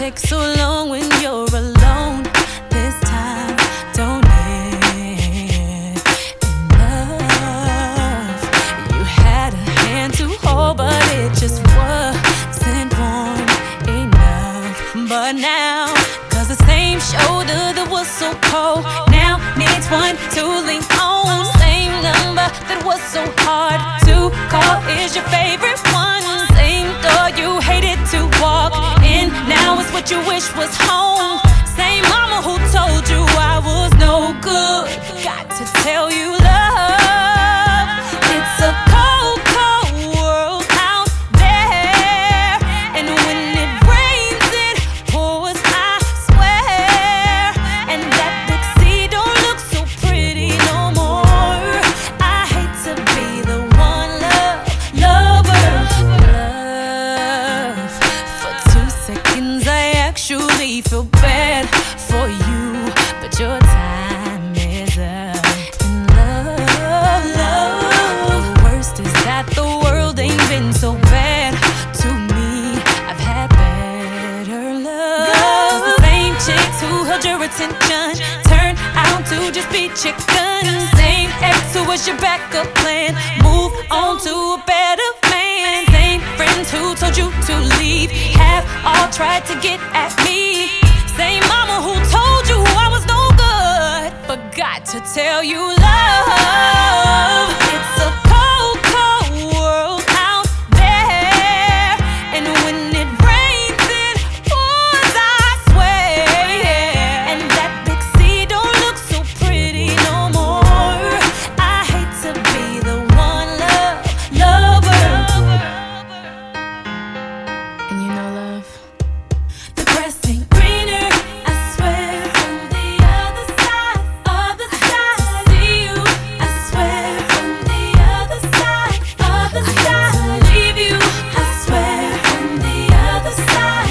take so long when you're alone? This time, don't end in love. You had a hand to hold, but it just wasn't warm enough. But now, cause the same shoulder that was so cold now needs one to lean on. Same number that was so hard to call is your favorite one. Same door you hated to walk in, now it's what you wish was home. Same mama who told you I was no good. Got to tell you, love, it's a cold, cold world out there. And when it rains, it pours, I swear. And that big sea don't look so pretty no more. I hate to be the one lover. Love, for 2 seconds I actually feel bad for you, but your time is up. And love, the worst is that the world ain't been so bad to me. I've had better love. The same chicks who held your attention turned out to just be chickens. Same ex who was your backup plan, move on to a better man. Same friends who told you to leave have all tried to get at me. Same mama who told you I was no good, forgot to tell you, love, it's a cold, cold world out there. And when it rains, it pours, I swear. And that big sea don't look so pretty no more. I hate to be the one lover. And you know, love, the grass ain't greener, I swear, from the other side. I see you, I swear, from the other side. To leave you, I swear, from the other side.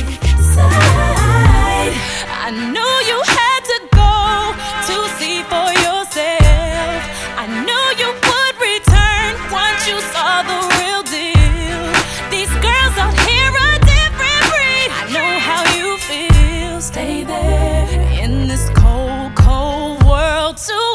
I knew you had to go to see for yourself. I knew you would return once you saw the real deal. These girls out here are different breed. I know how you feel. Stay there in this cold, cold world too.